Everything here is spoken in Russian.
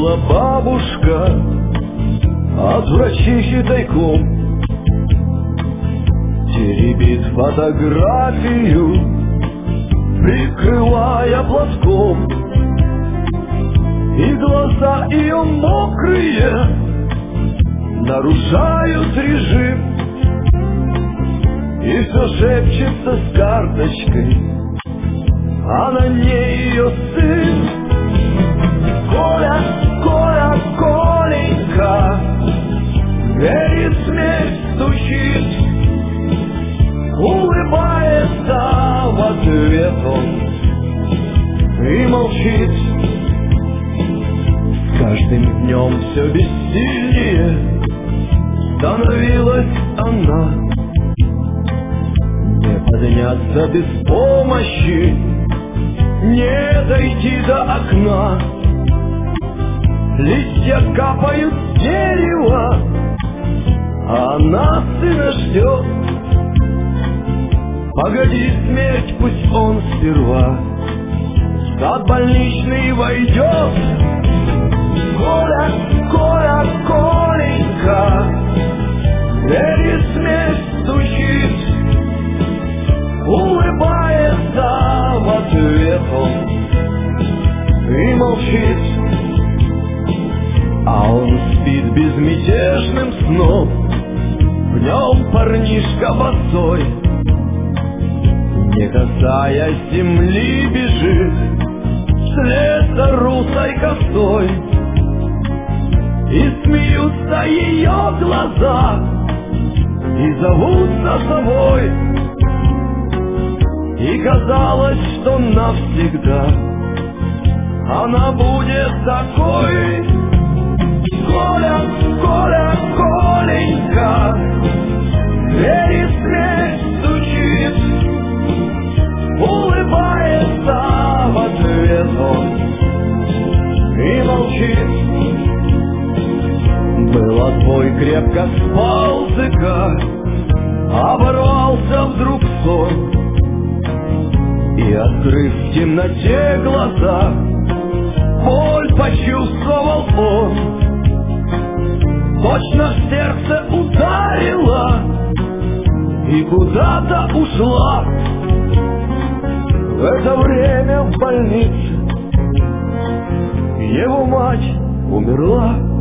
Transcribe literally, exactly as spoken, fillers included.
Звонила бабушка от врачихи тайком, теребит фотографию, прикрывая платком. И глаза ее мокрые нарушают режим, и все шепчется с карточкой, а на ней ее сын. Коля, Коля, Коленька, в двери смерть стучит, улыбается в ответ он и молчит. С каждым днем все бессильнее становилась она, не подняться без помощи, не дойти до окна. Листья капают с дерева, а она сына ждет. Погоди, смерть, пусть он сперва в сад больничный войдет. Коля, Коля, Коленька, в двери смерть стучит, улыбается в ответ он и молчит. А он спит безмятежным сном, в нем парнишка босой, не касаясь земли, бежит вслед за русой косой. И смеются ее глаза, и зовут за собой. И казалось, что навсегда она будет такой. Коля, Коля, Коленька, в двери смерть стучит, улыбается в ответ он и молчит. Было твой крепко спал зыка, оборвался вдруг сон, и, открыв в темноте глаза, боль почувствовал он. Точно в сердце ударила и куда-то ушла. В это время в больнице его мать умерла.